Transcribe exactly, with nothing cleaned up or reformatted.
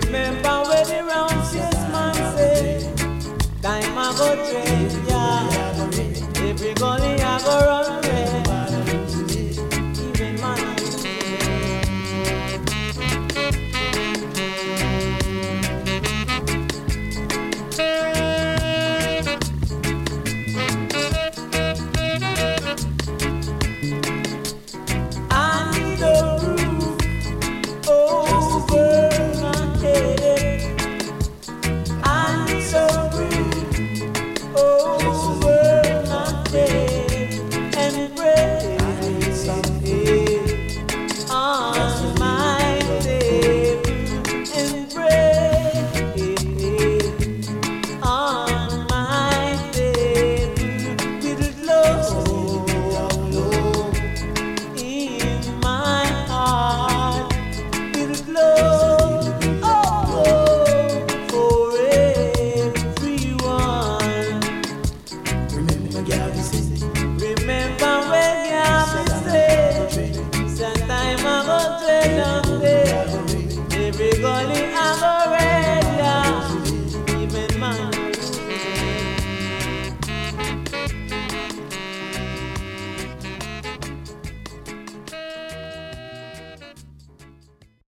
Remember when the round six man say, time I go train, yeah. Every gully I go run, yeah. Even man. Every gully I go